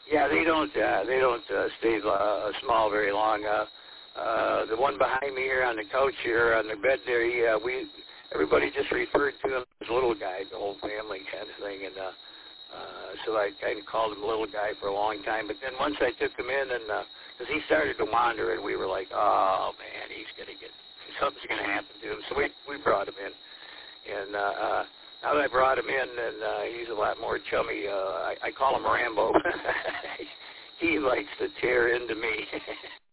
Yeah, they don't stay small very long. The one behind me here on the couch here on the bed there, everybody just referred to him as Little Guy, the whole family kind of thing, and so I kind of called him Little Guy for a long time. But then once I took him in, and because he started to wander, and we were like, oh man, something's gonna happen to him. So we brought him in, and now that I brought him in, and he's a lot more chummy. I call him Rambo. He likes to tear into me.